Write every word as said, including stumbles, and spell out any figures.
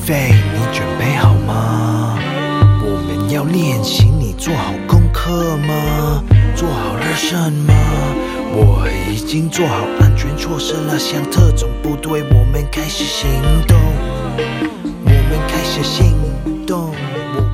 飞，你准备好吗？我们要练习，你做好功课吗？做好了什么？我已经做好安全措施了，像特种部队，我们开始行动，我们开始行动。